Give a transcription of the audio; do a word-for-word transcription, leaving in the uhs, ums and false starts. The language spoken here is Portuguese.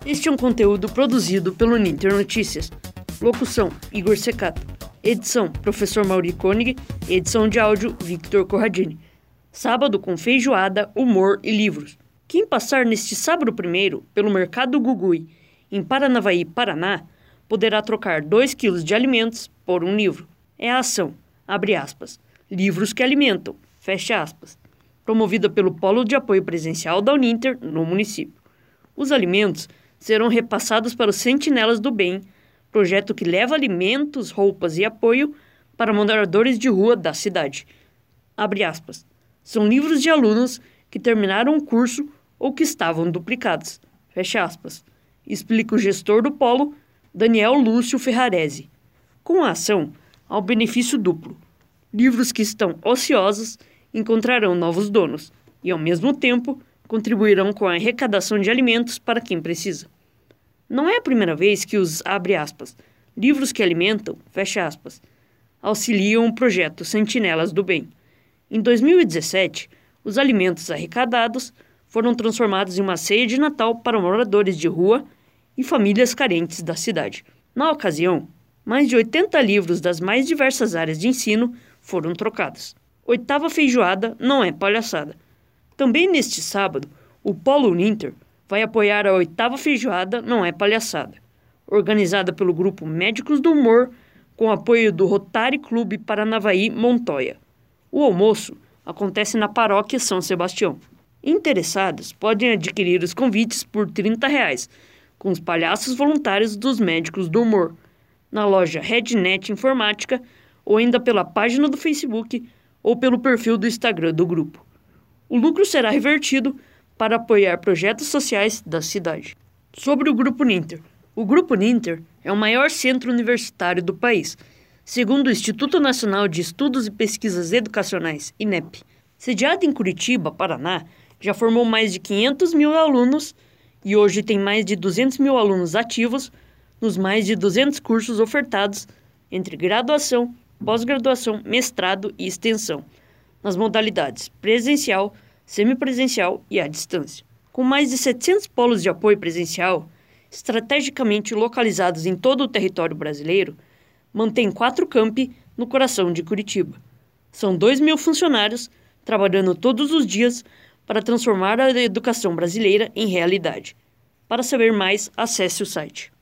Este é um conteúdo produzido pelo Ninter Notícias. Locução: Igor Secato. Edição: Professor Mauri Koenig. Edição de áudio: Victor Corradini. Sábado com feijoada, humor e livros. Quem passar neste sábado primeiro pelo Mercado Gugui, em Paranavaí, Paraná, poderá trocar dois quilos de alimentos por um livro. É a ação, abre aspas, livros que alimentam, fecha aspas, promovida pelo Polo de Apoio Presencial da Uninter no município. Os alimentos serão repassados para os Sentinelas do Bem, projeto que leva alimentos, roupas e apoio para moradores de rua da cidade. Abre aspas. São livros de alunos que terminaram o curso ou que estavam duplicados. Fecha aspas. Explica o gestor do polo, Daniel Lúcio Ferrarese. Com a ação, há um benefício duplo. Livros que estão ociosos encontrarão novos donos e, ao mesmo tempo, contribuirão com a arrecadação de alimentos para quem precisa. Não é a primeira vez que os, abre aspas, livros que alimentam, fecha aspas, auxiliam o projeto Sentinelas do Bem. Em dois mil e dezessete, os alimentos arrecadados foram transformados em uma ceia de Natal para moradores de rua e famílias carentes da cidade. Na ocasião, mais de oitenta livros das mais diversas áreas de ensino foram trocados. Oitava feijoada não é palhaçada. Também neste sábado, o Polo Uninter vai apoiar a oitava feijoada Não é Palhaçada, organizada pelo Grupo Médicos do Humor, com apoio do Rotary Clube Paranavaí Montoya. O almoço acontece na Paróquia São Sebastião. Interessados podem adquirir os convites por trinta reais, com os palhaços voluntários dos Médicos do Humor, na loja Rednet Informática ou ainda pela página do Facebook ou pelo perfil do Instagram do grupo. O lucro será revertido para apoiar projetos sociais da cidade. Sobre o Grupo Ninter. O Grupo Ninter é o maior centro universitário do país, segundo o Instituto Nacional de Estudos e Pesquisas Educacionais, INEP. Sediado em Curitiba, Paraná, já formou mais de quinhentos mil alunos e hoje tem mais de duzentos mil alunos ativos nos mais de duzentos cursos ofertados entre graduação, pós-graduação, mestrado e extensão, nas modalidades presencial, semipresencial e à distância. Com mais de setecentos polos de apoio presencial, estrategicamente localizados em todo o território brasileiro, mantém quatro campi no coração de Curitiba. São dois mil funcionários trabalhando todos os dias para transformar a educação brasileira em realidade. Para saber mais, acesse o site.